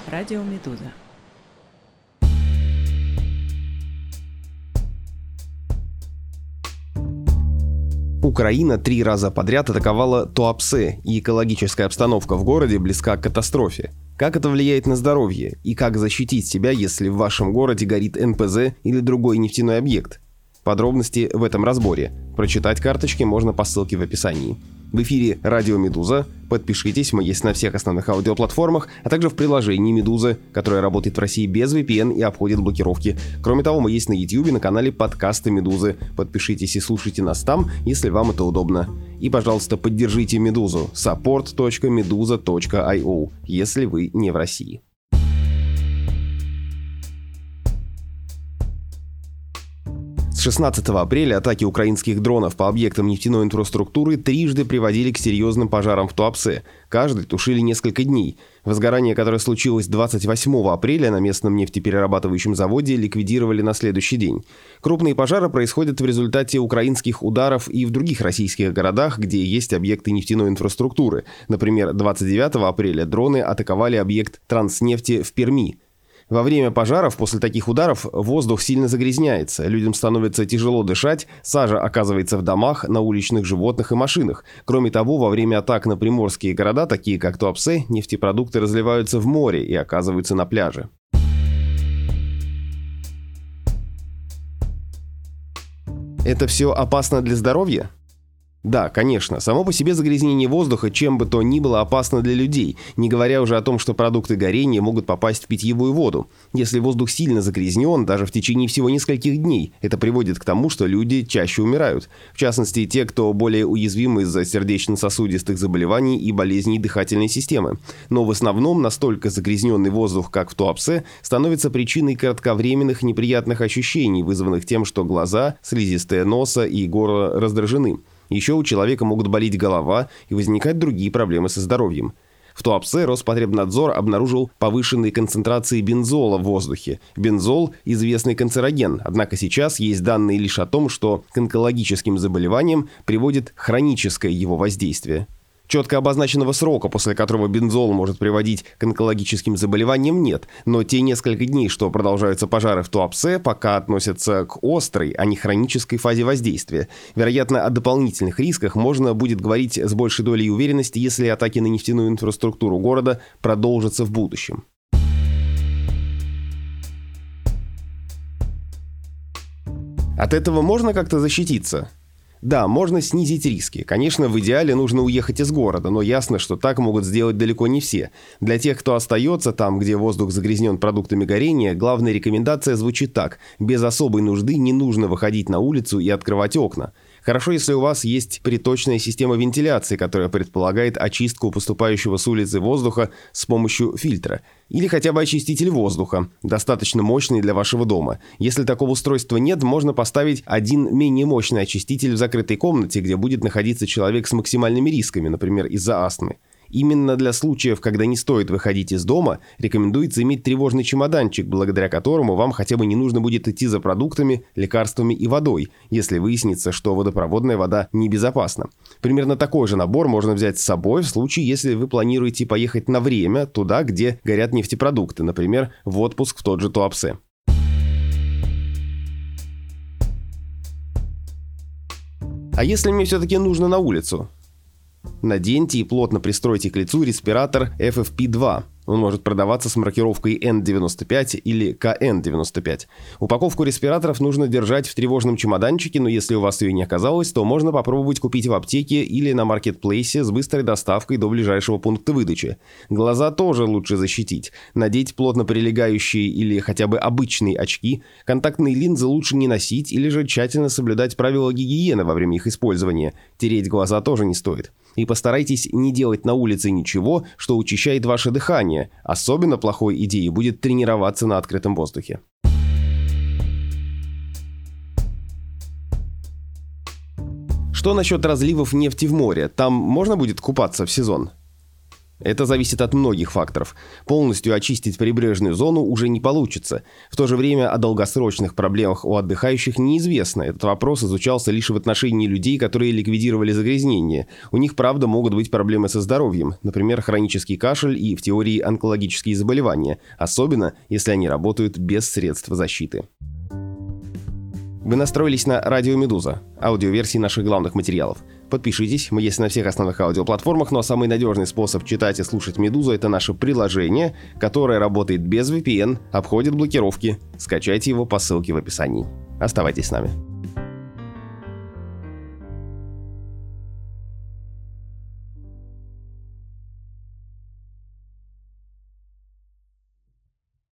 Радио Медуза. Украина 3 раза подряд атаковала Туапсе, и экологическая обстановка в городе близка к катастрофе. Как это влияет на здоровье? И как защитить себя, если в вашем городе горит НПЗ или другой нефтяной объект? Подробности в этом разборе. Прочитать карточки можно по ссылке в описании. В эфире Радио Медуза. Подпишитесь, мы есть на всех основных аудиоплатформах, а также в приложении Медузы, которое работает в России без VPN и обходит блокировки. Кроме того, мы есть на YouTube на канале подкасты Медузы. Подпишитесь и слушайте нас там, если вам это удобно. И, пожалуйста, поддержите Медузу. support.meduza.io, если вы не в России. С 16 апреля атаки украинских дронов по объектам нефтяной инфраструктуры трижды приводили к серьезным пожарам в Туапсе. Каждый тушили несколько дней. Возгорание, которое случилось 28 апреля на местном нефтеперерабатывающем заводе, ликвидировали на следующий день. Крупные пожары происходят в результате украинских ударов и в других российских городах, где есть объекты нефтяной инфраструктуры. Например, 29 апреля дроны атаковали объект Транснефти в Перми. Во время пожаров после таких ударов воздух сильно загрязняется, людям становится тяжело дышать, сажа оказывается в домах, на уличных животных и машинах. Кроме того, во время атак на приморские города, такие как Туапсе, нефтепродукты разливаются в море и оказываются на пляже. Это все опасно для здоровья? Да, конечно, само по себе загрязнение воздуха чем бы то ни было опасно для людей, не говоря уже о том, что продукты горения могут попасть в питьевую воду. Если воздух сильно загрязнен, даже в течение всего нескольких дней, это приводит к тому, что люди чаще умирают. В частности, те, кто более уязвимы из-за сердечно-сосудистых заболеваний и болезней дыхательной системы. Но в основном настолько загрязненный воздух, как в Туапсе, становится причиной кратковременных неприятных ощущений, вызванных тем, что глаза, слизистые носа и горло раздражены. Еще у человека могут болеть голова и возникать другие проблемы со здоровьем. В Туапсе Роспотребнадзор обнаружил повышенные концентрации бензола в воздухе. Бензол – известный канцероген, однако сейчас есть данные лишь о том, что к онкологическим заболеваниям приводит хроническое его воздействие. Четко обозначенного срока, после которого бензол может приводить к онкологическим заболеваниям, нет, но те несколько дней, что продолжаются пожары в Туапсе, пока относятся к острой, а не хронической фазе воздействия. Вероятно, о дополнительных рисках можно будет говорить с большей долей уверенности, если атаки на нефтяную инфраструктуру города продолжатся в будущем. От этого можно как-то защититься? Да, можно снизить риски. Конечно, в идеале нужно уехать из города, но ясно, что так могут сделать далеко не все. Для тех, кто остается там, где воздух загрязнен продуктами горения, главная рекомендация звучит так: без особой нужды не нужно выходить на улицу и открывать окна. Хорошо, если у вас есть приточная система вентиляции, которая предполагает очистку поступающего с улицы воздуха с помощью фильтра. Или хотя бы очиститель воздуха, достаточно мощный для вашего дома. Если такого устройства нет, можно поставить один менее мощный очиститель в закрытой комнате, где будет находиться человек с максимальными рисками, например, из-за астмы. Именно для случаев, когда не стоит выходить из дома, рекомендуется иметь тревожный чемоданчик, благодаря которому вам хотя бы не нужно будет идти за продуктами, лекарствами и водой, если выяснится, что водопроводная вода небезопасна. Примерно такой же набор можно взять с собой в случае, если вы планируете поехать на время туда, где горят нефтепродукты, например, в отпуск в тот же Туапсе. А если мне все-таки нужно на улицу? Наденьте и плотно пристройте к лицу респиратор FFP2. Он может продаваться с маркировкой N95 или KN95. Упаковку респираторов нужно держать в тревожном чемоданчике, но если у вас ее не оказалось, то можно попробовать купить в аптеке или на маркетплейсе с быстрой доставкой до ближайшего пункта выдачи. Глаза тоже лучше защитить. Надеть плотно прилегающие или хотя бы обычные очки. Контактные линзы лучше не носить или же тщательно соблюдать правила гигиены во время их использования. Тереть глаза тоже не стоит. И постарайтесь не делать на улице ничего, что учащает ваше дыхание. Особенно плохой идеей будет тренироваться на открытом воздухе. Что насчет разливов нефти в море? Там можно будет купаться в сезон? Это зависит от многих факторов. Полностью очистить прибрежную зону уже не получится. В то же время о долгосрочных проблемах у отдыхающих неизвестно. Этот вопрос изучался лишь в отношении людей, которые ликвидировали загрязнение. У них, правда, могут быть проблемы со здоровьем, например, хронический кашель и, в теории, онкологические заболевания, особенно если они работают без средств защиты. Вы настроились на «Радио Медуза», аудиоверсии наших главных материалов. Подпишитесь, мы есть на всех основных аудиоплатформах, но самый надежный способ читать и слушать «Медузу» — это наше приложение, которое работает без VPN, обходит блокировки. Скачайте его по ссылке в описании. Оставайтесь с нами.